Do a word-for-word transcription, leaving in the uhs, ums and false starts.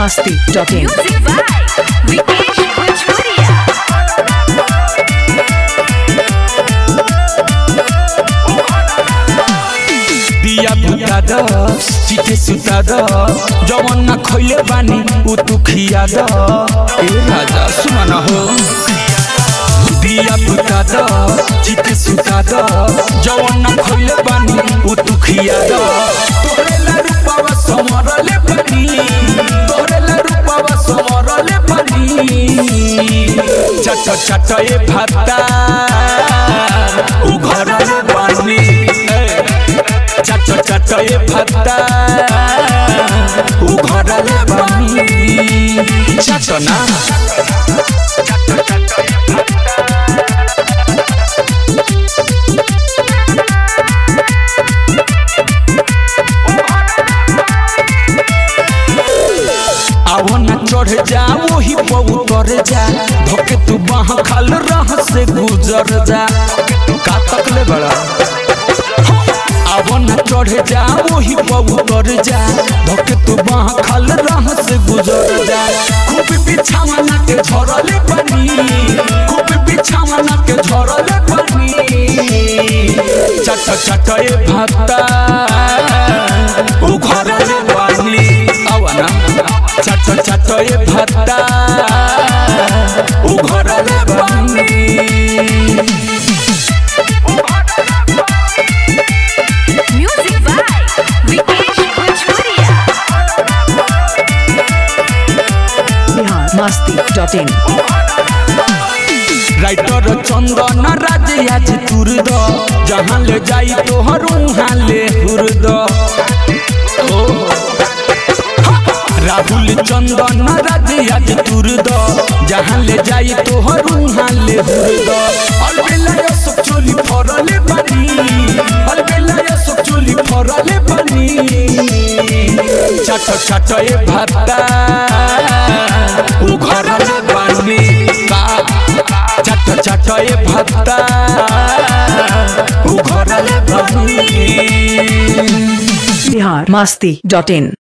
masti dot in. Music by Vikesh Bhojpuria. दिया बुता द चिटे सुता द जवन ना खइले बानी उ तू खिया द ए राजा सुना ना हो दिया बुता द चिटे सुता द जवन ना खइले बानी उ तू खिया द तोरे ला रूपवा समरले बानी तोरे ला रूपवा समरले बानी चट चट ए भाता उ घरले बानी चट चट ये भत्ता उ घरले बानी चटना आवो न चढ़ जा वही पऊ तर जा धोके तू बाह खाल रह से गुजर जा का तकले बड़ा आवो न चढ़ जा वही पऊ तर जा धोके तू बाह खाल रह से गुजर जा खूब बिछावना के झरले पानी खूब बिछावना के झरले पानी चट चट ए भाता उ घरले पानी आवना चट चट ए भाता उ घरले पानी Music by Vikesh Bhojpuria. Bihar masti dot in. Writer Chandan Raj आज तुर द जहाँ ले जाई तोहर उहाँ ले हुर द राहुल चंदन राज आज तुर द जहाँ ले जाई तोहर उहाँ ले हुर द अलबेला सब चोली फरले बानी अलबेला सब चोली फरले बानी चट चट ए भाता उ घरले बानी चट चट ए भाता उ घरले बानी Bihar masti dot in.